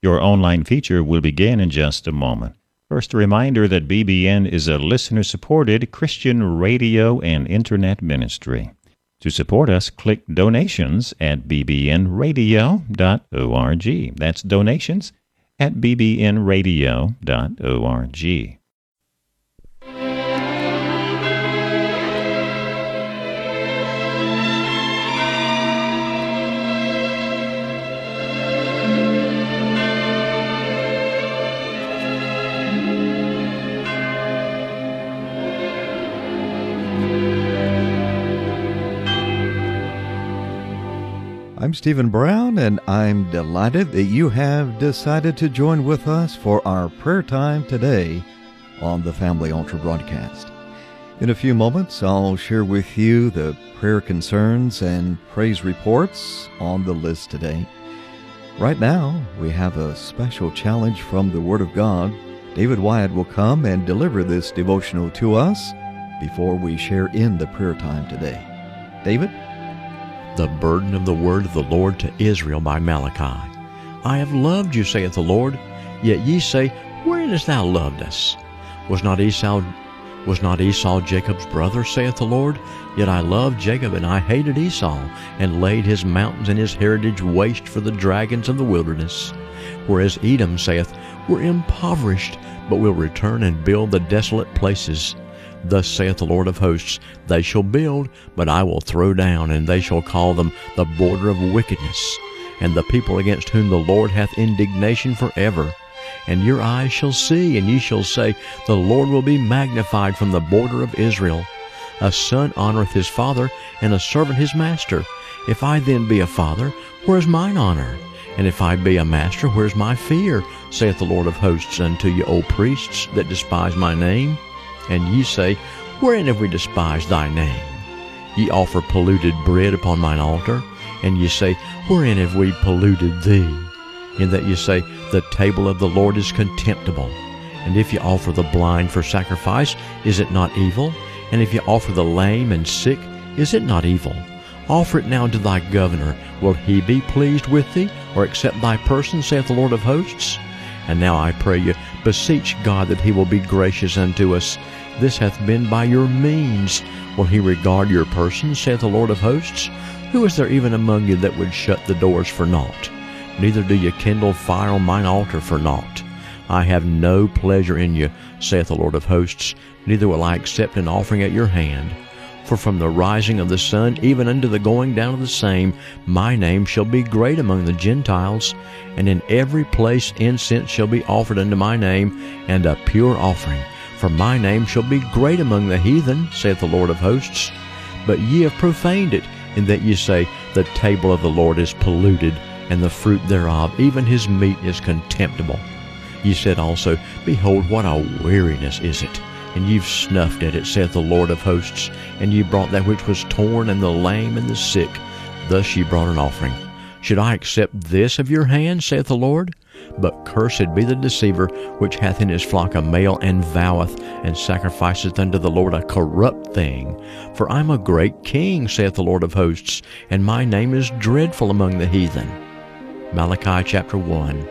Your online feature will begin in just a moment. First, a reminder that BBN is a listener-supported Christian radio and internet ministry. To support us, click donations at bbnradio.org. That's donations at bbnradio.org. I'm Stephen Brown, and I'm delighted that you have decided to join with us for our prayer time today on the Family Altar broadcast. In a few moments, I'll share with you the prayer concerns and praise reports on the list today. Right now, we have a special challenge from the Word of God. David Wyatt will come and deliver this devotional to us before we share in the prayer time today. David? The burden of the word of the Lord to Israel by Malachi. I have loved you, saith the Lord, yet ye say, wherein hast thou loved us? Was not Esau Jacob's brother, saith the Lord? Yet I loved Jacob, and I hated Esau, and laid his mountains and his heritage waste for the dragons of the wilderness. Whereas Edom saith, we're impoverished, but will return and build the desolate places. Thus saith the Lord of hosts, they shall build, but I will throw down, and they shall call them the border of wickedness, and the people against whom the Lord hath indignation forever. And your eyes shall see, and ye shall say, the Lord will be magnified from the border of Israel. A son honoreth his father, and a servant his master. If I then be a father, where is mine honor? And if I be a master, where is my fear? Saith the Lord of hosts unto you, O priests, that despise my name. And ye say, wherein have we despised thy name? Ye offer polluted bread upon mine altar, and ye say, wherein have we polluted thee? In that ye say, the table of the Lord is contemptible. And if ye offer the blind for sacrifice, is it not evil? And if ye offer the lame and sick, is it not evil? Offer it now unto thy governor. Will he be pleased with thee, or accept thy person, saith the Lord of hosts? And now I pray you, beseech God that he will be gracious unto us. This hath been by your means. Will he regard your person, saith the Lord of hosts? Who is there even among you that would shut the doors for naught? Neither do ye kindle fire on mine altar for naught. I have no pleasure in you, saith the Lord of hosts, neither will I accept an offering at your hand. For from the rising of the sun even unto the going down of the same, my name shall be great among the Gentiles, and in every place incense shall be offered unto my name, and a pure offering. For my name shall be great among the heathen, saith the Lord of hosts. But ye have profaned it, in that ye say, the table of the Lord is polluted, and the fruit thereof, even his meat, is contemptible. Ye said also, behold, what a weariness is it! And you've snuffed at it, saith the Lord of hosts. And ye brought that which was torn, and the lame, and the sick. Thus ye brought an offering. Should I accept this of your hand, saith the Lord? But cursed be the deceiver, which hath in his flock a male, and voweth, and sacrificeth unto the Lord a corrupt thing. For I am a great king, saith the Lord of hosts, and my name is dreadful among the heathen. Malachi chapter 1.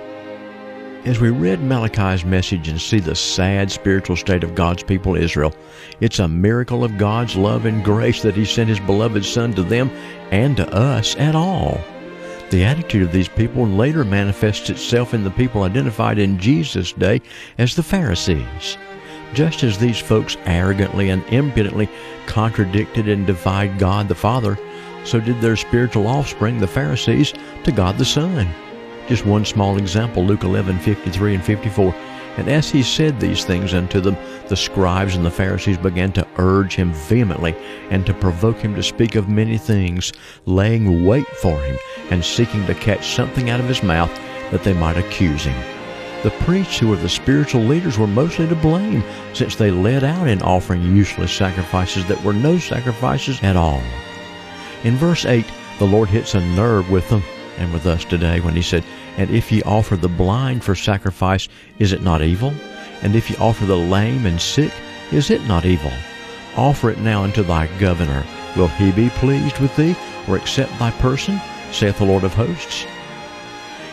As we read Malachi's message and see the sad spiritual state of God's people Israel, it's a miracle of God's love and grace that he sent his beloved Son to them and to us at all. The attitude of these people later manifests itself in the people identified in Jesus' day as the Pharisees. Just as these folks arrogantly and impudently contradicted and defied God the Father, so did their spiritual offspring, the Pharisees, to God the Son. Just one small example, Luke 11:53 and 54. And as he said these things unto them, the scribes and the Pharisees began to urge him vehemently, and to provoke him to speak of many things, laying wait for him, and seeking to catch something out of his mouth, that they might accuse him. The priests, who were the spiritual leaders, were mostly to blame, since they led out in offering useless sacrifices that were no sacrifices at all. In verse 8, the Lord hits a nerve with them, and with us today, when he said, and if ye offer the blind for sacrifice, is it not evil? And if ye offer the lame and sick, is it not evil? Offer it now unto thy governor. Will he be pleased with thee, or accept thy person, saith the Lord of hosts?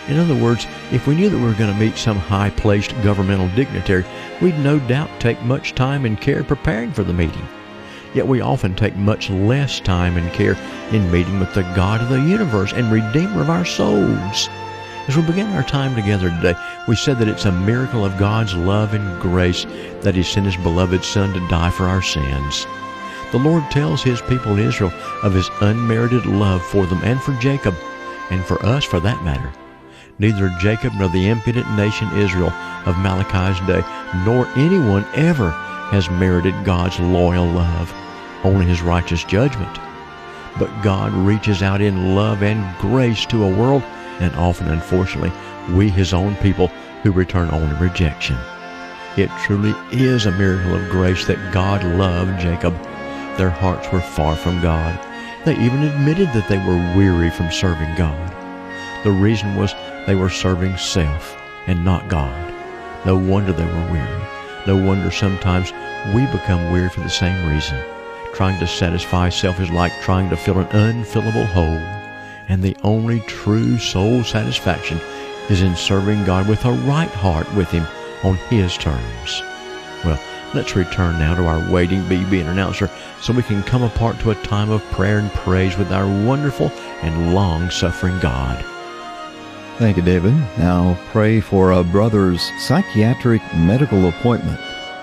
In other words, if we knew that we were going to meet some high-placed governmental dignitary, we'd no doubt take much time and care preparing for the meeting. Yet we often take much less time and care in meeting with the God of the universe and Redeemer of our souls. As we begin our time together today, we said that it's a miracle of God's love and grace that He sent His beloved Son to die for our sins. The Lord tells His people Israel of His unmerited love for them and for Jacob, and for us for that matter. Neither Jacob nor the impudent nation Israel of Malachi's day, nor anyone ever has merited God's loyal love, only His righteous judgment. But God reaches out in love and grace to a world, and often, unfortunately, we, His own people, who return only rejection. It truly is a miracle of grace that God loved Jacob. Their hearts were far from God. They even admitted that they were weary from serving God. The reason was they were serving self and not God. No wonder they were weary. No wonder sometimes we become weary for the same reason. Trying to satisfy self is like trying to fill an unfillable hole. And the only true soul satisfaction is in serving God with a right heart with Him on His terms. Well, let's return now to our waiting BB and announcer so we can come apart to a time of prayer and praise with our wonderful and long-suffering God. Thank you, David. Now pray for a brother's psychiatric medical appointment.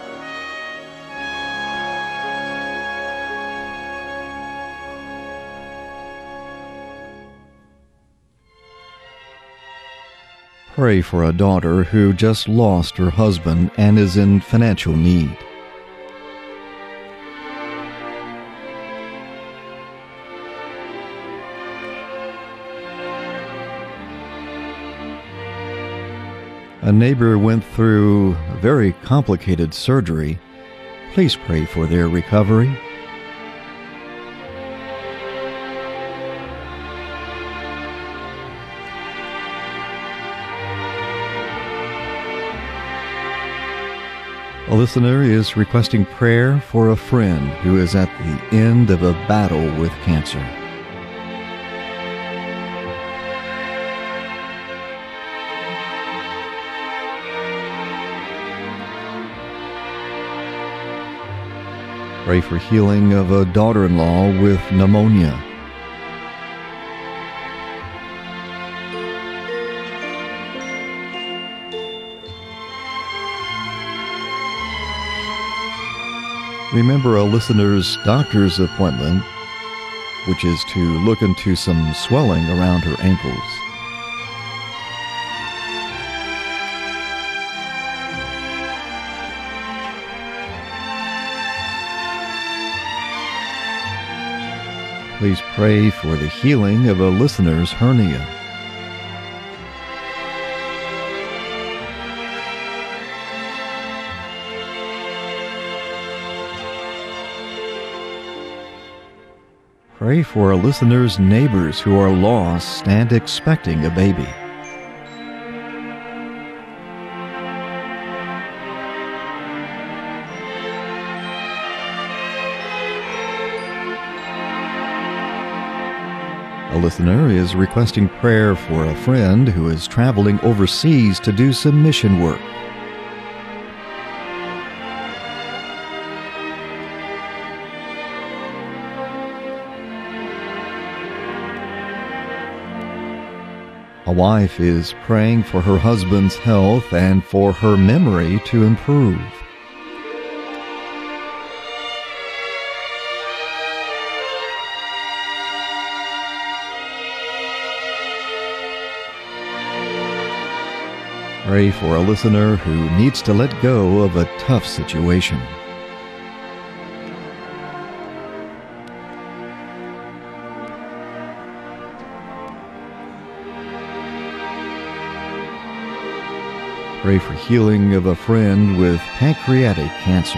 Pray for a daughter who just lost her husband and is in financial need. A neighbor went through very complicated surgery. Please pray for their recovery. A listener is requesting prayer for a friend who is at the end of a battle with cancer. Pray for healing of a daughter-in-law with pneumonia. Remember a listener's doctor's appointment, which is to look into some swelling around her ankles. Please pray for the healing of a listener's hernia. Pray for a listener's neighbors who are lost and expecting a baby. A listener is requesting prayer for a friend who is traveling overseas to do some mission work. A wife is praying for her husband's health and for her memory to improve. Pray for a listener who needs to let go of a tough situation. Pray for healing of a friend with pancreatic cancer.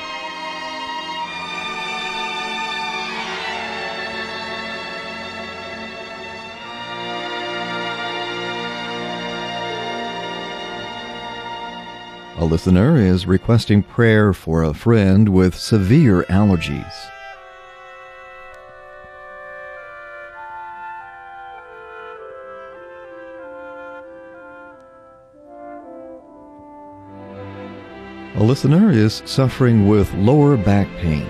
A listener is requesting prayer for a friend with severe allergies. A listener is suffering with lower back pain.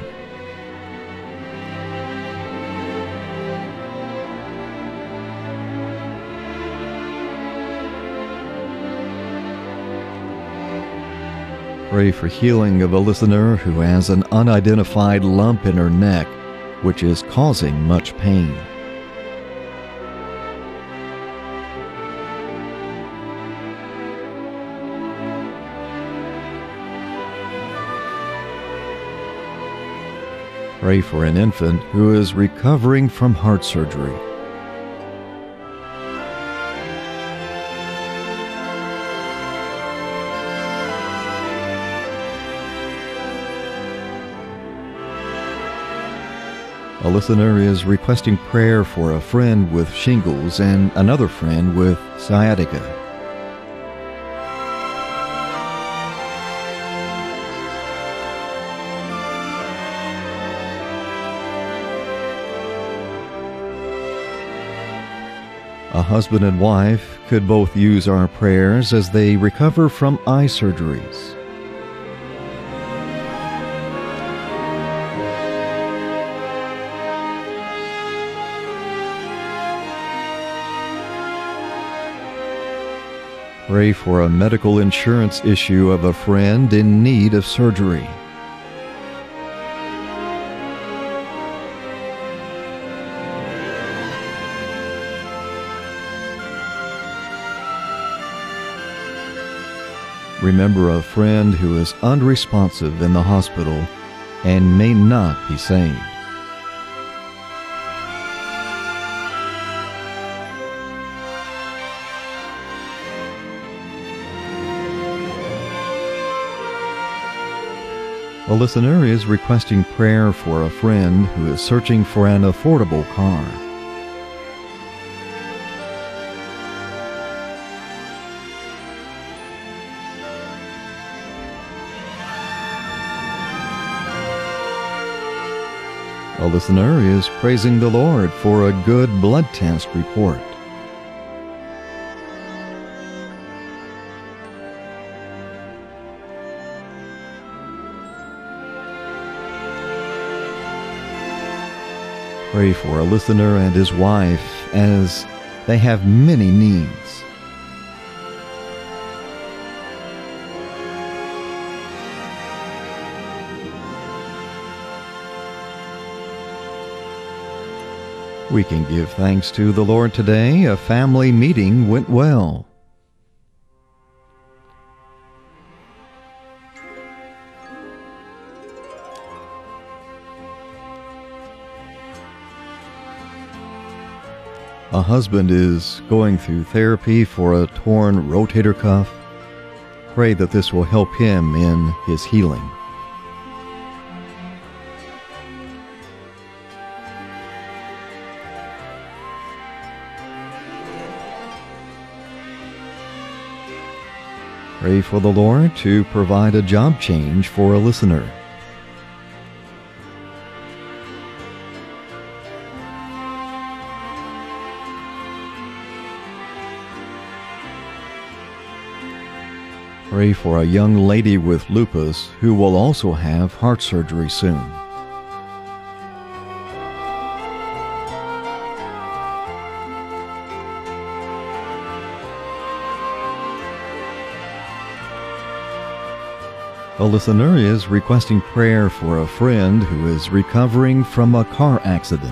Pray for healing of a listener who has an unidentified lump in her neck, which is causing much pain. Pray for an infant who is recovering from heart surgery. A listener is requesting prayer for a friend with shingles and another friend with sciatica. A husband and wife could both use our prayers as they recover from eye surgeries. Pray for a medical insurance issue of a friend in need of surgery. Remember a friend who is unresponsive in the hospital and may not be saved. A listener is requesting prayer for a friend who is searching for an affordable car. A listener is praising the Lord for a good blood test report. Pray for a listener and his wife as they have many needs. We can give thanks to the Lord today. A family meeting went well. A husband is going through therapy for a torn rotator cuff. Pray that this will help him in his healing. Pray for the Lord to provide a job change for a listener. Pray for a young lady with lupus who will also have heart surgery soon. A listener is requesting prayer for a friend who is recovering from a car accident.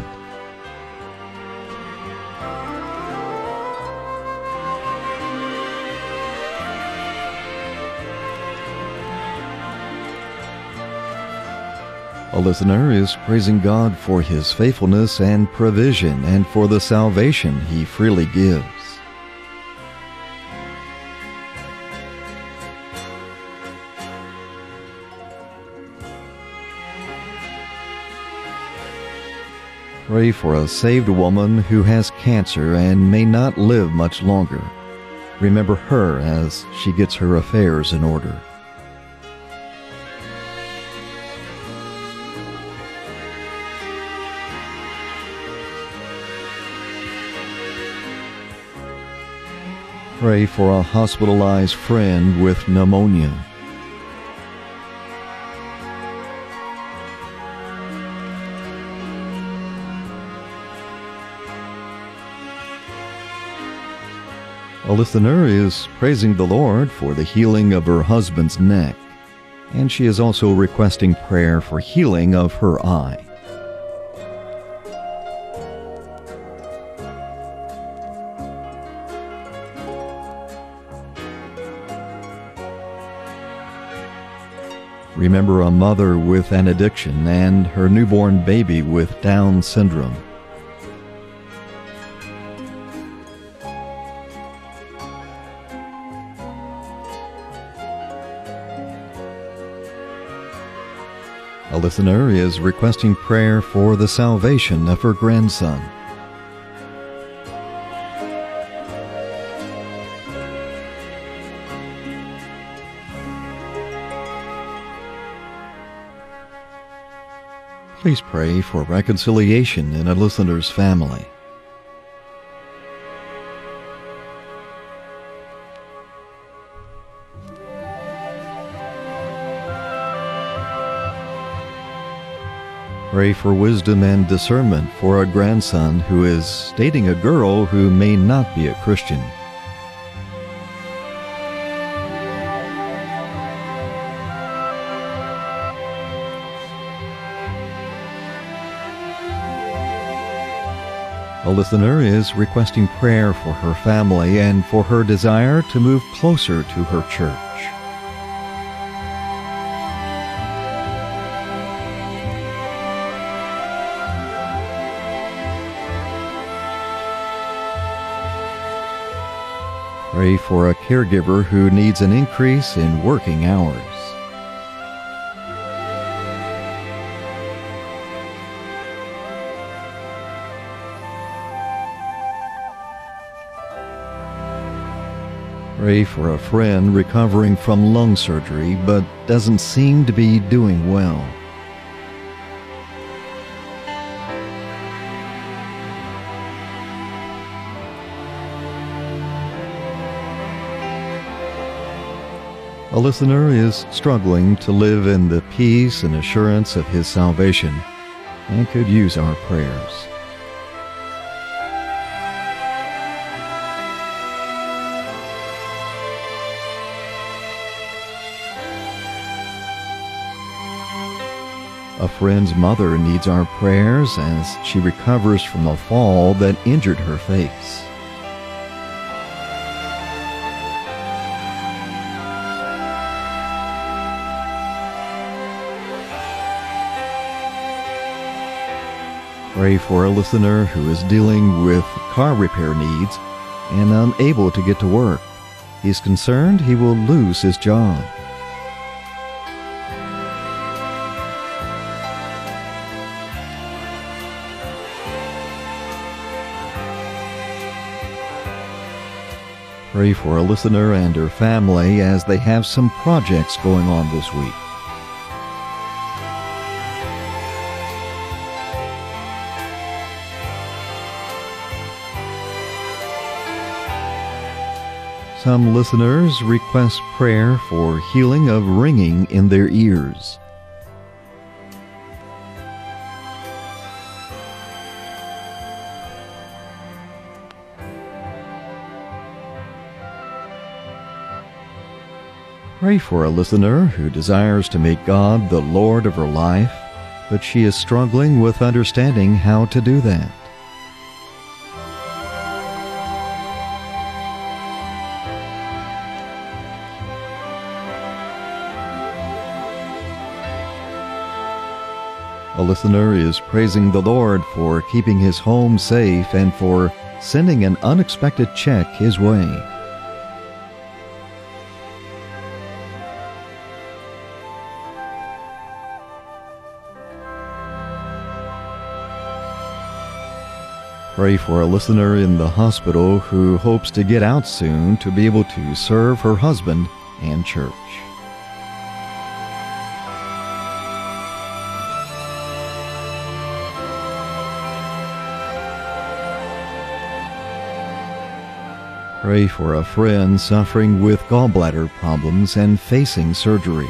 A listener is praising God for His faithfulness and provision and for the salvation He freely gives. Pray for a saved woman who has cancer and may not live much longer. Remember her as she gets her affairs in order. Pray for a hospitalized friend with pneumonia. A listener is praising the Lord for the healing of her husband's neck, and she is also requesting prayer for healing of her eye. Remember a mother with an addiction and her newborn baby with Down syndrome. A listener is requesting prayer for the salvation of her grandson. Please pray for reconciliation in a listener's family. Pray for wisdom and discernment for a grandson who is dating a girl who may not be a Christian. A listener is requesting prayer for her family and for her desire to move closer to her church. Pray for a caregiver who needs an increase in working hours. Pray for a friend recovering from lung surgery but doesn't seem to be doing well. A listener is struggling to live in the peace and assurance of his salvation and could use our prayers. A friend's mother needs our prayers as she recovers from a fall that injured her face. Pray for a listener who is dealing with car repair needs and unable to get to work. He's concerned he will lose his job. Pray for a listener and her family as they have some projects going on this week. Some listeners request prayer for healing of ringing in their ears. Pray for a listener who desires to make God the Lord of her life, but she is struggling with understanding how to do that. A listener is praising the Lord for keeping his home safe and for sending an unexpected check his way. Pray for a listener in the hospital who hopes to get out soon to be able to serve her husband and church. Pray for a friend suffering with gallbladder problems and facing surgery.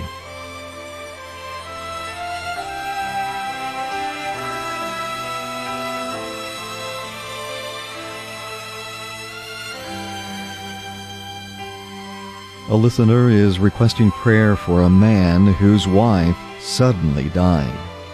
A listener is requesting prayer for a man whose wife suddenly died.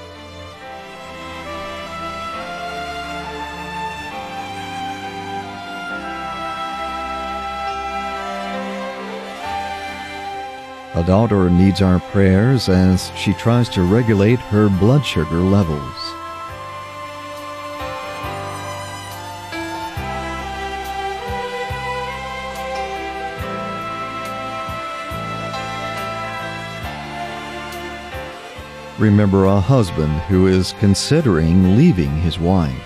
A daughter needs our prayers as she tries to regulate her blood sugar levels. Remember a husband who is considering leaving his wife.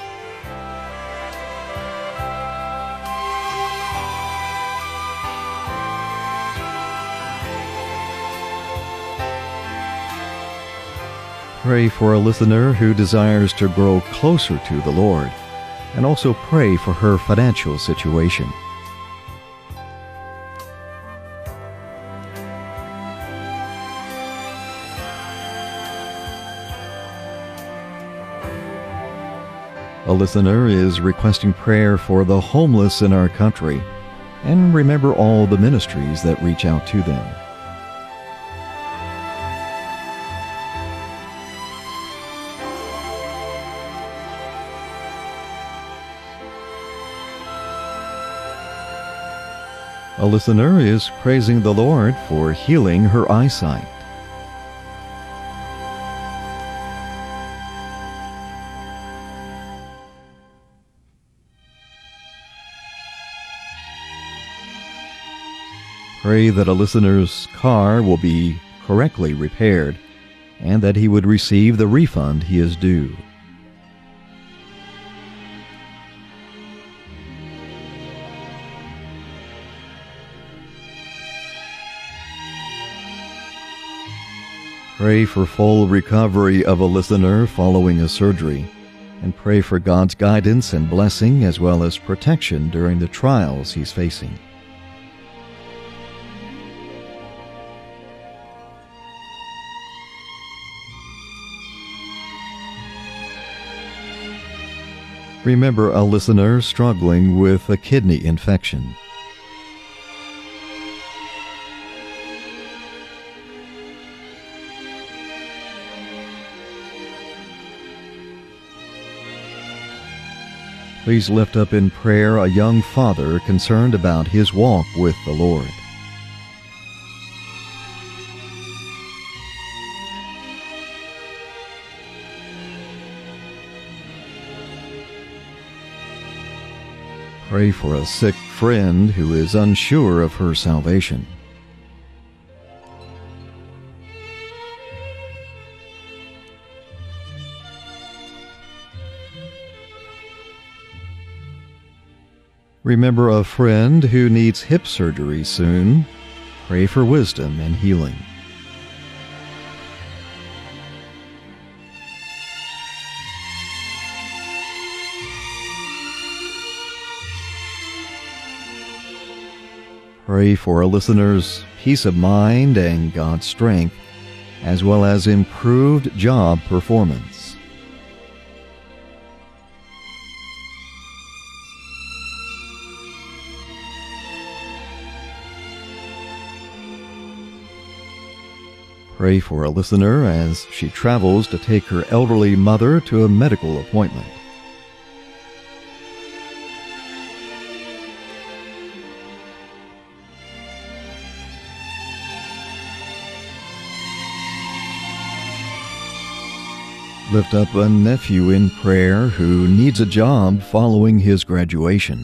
Pray for a listener who desires to grow closer to the Lord, and also pray for her financial situation. A listener is requesting prayer for the homeless in our country, and remember all the ministries that reach out to them. A listener is praising the Lord for healing her eyesight. Pray that a listener's car will be correctly repaired and that he would receive the refund he is due. Pray for full recovery of a listener following a surgery, and pray for God's guidance and blessing as well as protection during the trials he's facing. Remember a listener struggling with a kidney infection. Please lift up in prayer a young father concerned about his walk with the Lord. Pray for a sick friend who is unsure of her salvation. Remember a friend who needs hip surgery soon. Pray for wisdom and healing. Pray for a listener's peace of mind and God's strength, as well as improved job performance. Pray for a listener as she travels to take her elderly mother to a medical appointment. Lift up a nephew in prayer who needs a job following his graduation.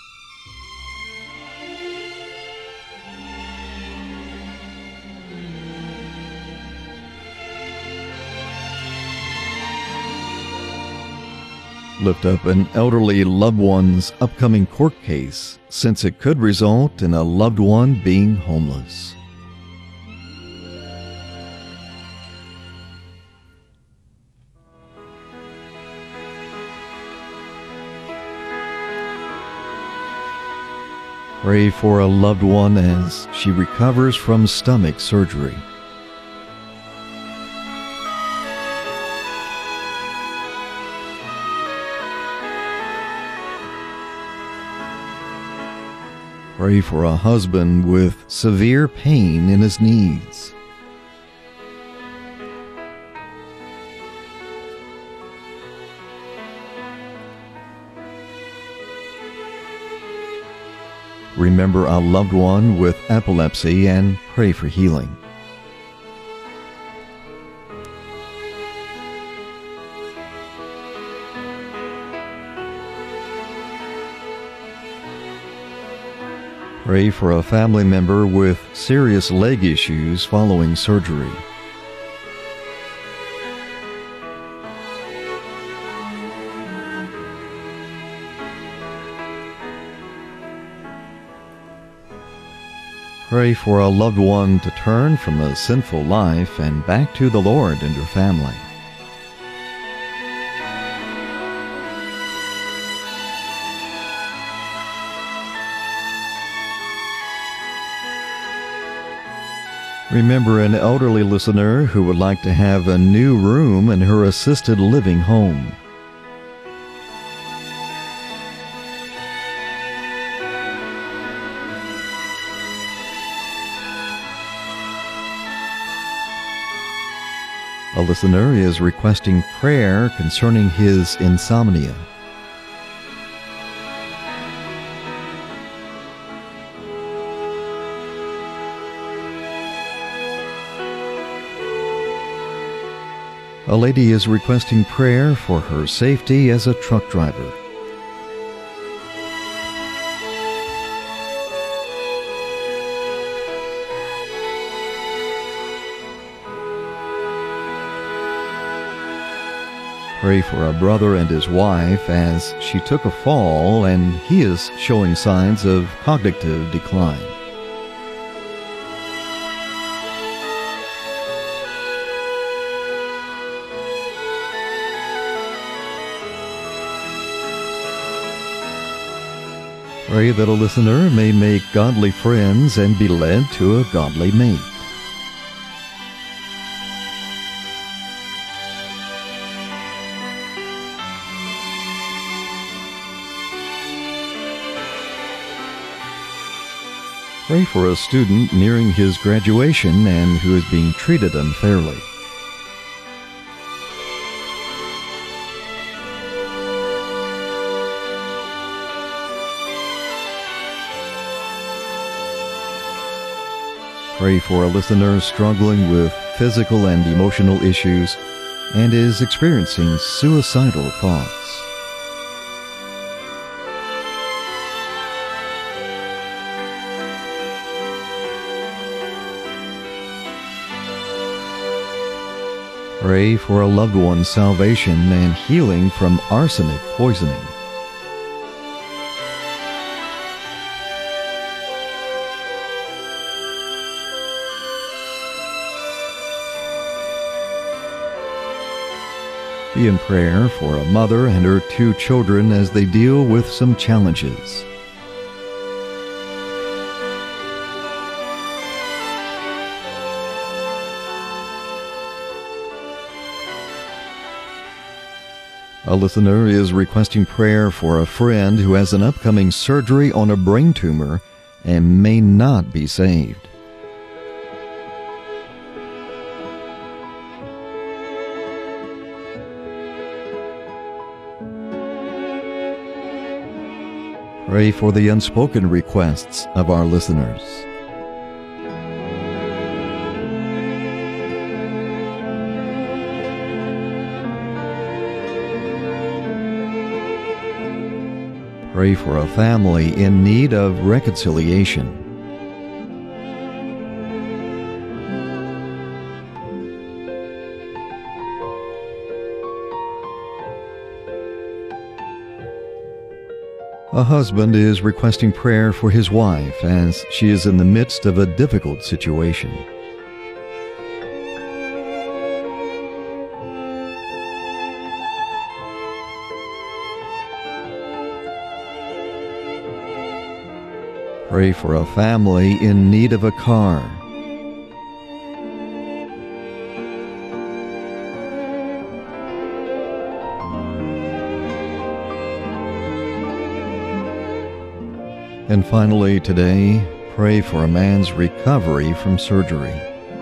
Lift up an elderly loved one's upcoming court case, since it could result in a loved one being homeless. Pray for a loved one as she recovers from stomach surgery. Pray for a husband with severe pain in his knees. Remember a loved one with epilepsy and pray for healing. Pray for a family member with serious leg issues following surgery. Pray for a loved one to turn from a sinful life and back to the Lord and your family. Remember an elderly listener who would like to have a new room in her assisted living home. A listener is requesting prayer concerning his insomnia. A lady is requesting prayer for her safety as a truck driver. Pray for a brother and his wife as she took a fall and he is showing signs of cognitive decline. Pray that a listener may make godly friends and be led to a godly mate. Pray for a student nearing his graduation and who is being treated unfairly. Pray for a listener struggling with physical and emotional issues and is experiencing suicidal thoughts. Pray for a loved one's salvation and healing from arsenic poisoning. Be in prayer for a mother and her 2 children as they deal with some challenges. A listener is requesting prayer for a friend who has an upcoming surgery on a brain tumor and may not be saved. Pray for the unspoken requests of our listeners. Pray for a family in need of reconciliation. A husband is requesting prayer for his wife as she is in the midst of a difficult situation. Pray for a family in need of a car. And finally today, pray for a man's recovery from surgery.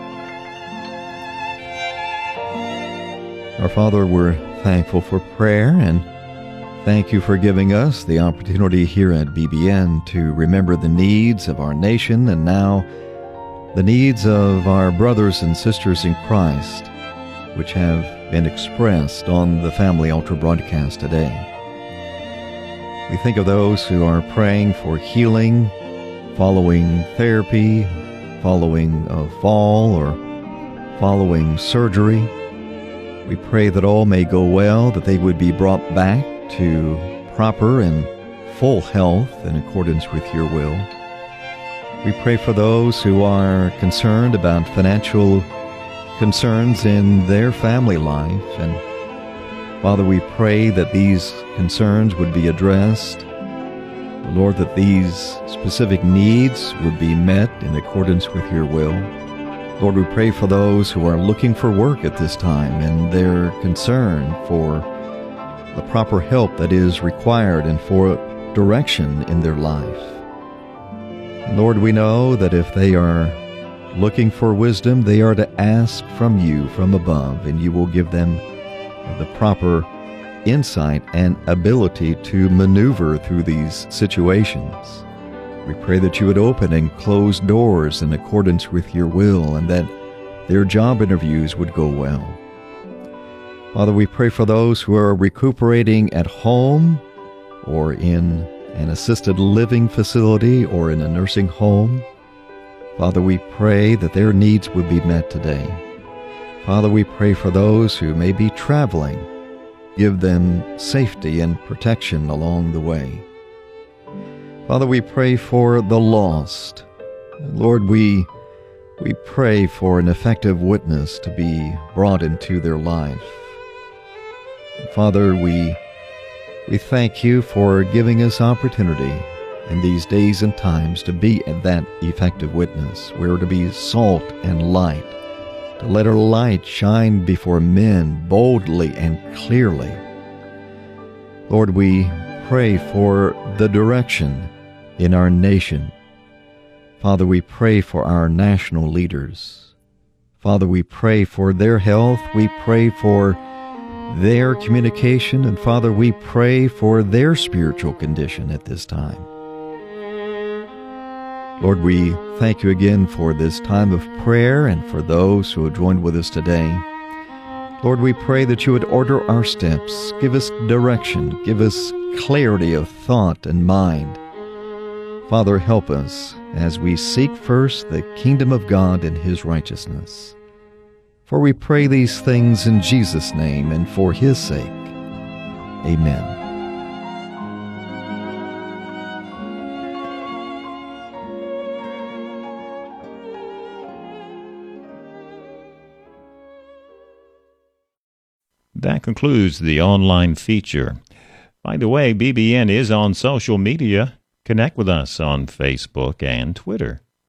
Our Father, we're thankful for prayer, and thank you for giving us the opportunity here at BBN to remember the needs of our nation and now the needs of our brothers and sisters in Christ, which have been expressed on the Family Altar broadcast today. We think of those who are praying for healing, following therapy, following a fall, or following surgery. We pray that all may go well, that they would be brought back to proper and full health in accordance with your will. We pray for those who are concerned about financial concerns in their family life. And Father, we pray that these concerns would be addressed. Lord, that these specific needs would be met in accordance with your will. Lord, we pray for those who are looking for work at this time and their concern for the proper help that is required and for direction in their life. Lord, we know that if they are looking for wisdom, they are to ask from you from above, and you will give them the proper insight and ability to maneuver through these situations. We pray that you would open and close doors in accordance with your will, and that their job interviews would go well. Father, we pray for those who are recuperating at home or in an assisted living facility or in a nursing home. Father, we pray that their needs would be met today. Father, we pray for those who may be traveling. Give them safety and protection along the way. Father, we pray for the lost. Lord, we pray for an effective witness to be brought into their life. Father, we thank you for giving us opportunity in these days and times to be that effective witness. We're to be salt and light, to let our light shine before men boldly and clearly. Lord, we pray for the direction in our nation. Father, we pray for our national leaders. Father, we pray for their health. We pray for their communication. And Father, we pray for their spiritual condition at this time. Lord, we thank you again for this time of prayer and for those who have joined with us today. Lord, we pray that you would order our steps, give us direction, give us clarity of thought and mind. Father, help us as we seek first the kingdom of God and his righteousness. For we pray these things in Jesus' name and for his sake. Amen. That concludes the online feature. By the way, BBN is on social media. Connect with us on Facebook and Twitter.